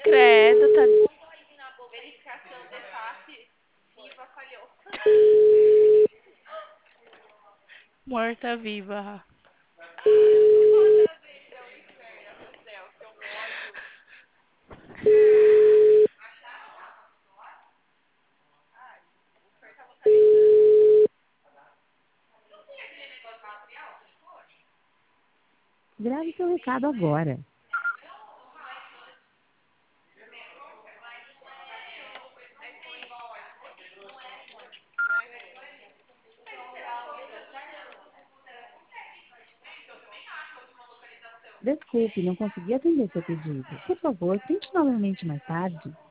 Credo, tá morta-viva. Grave seu recado agora. Desculpe, não consegui atender seu pedido. Por favor, tente novamente mais tarde.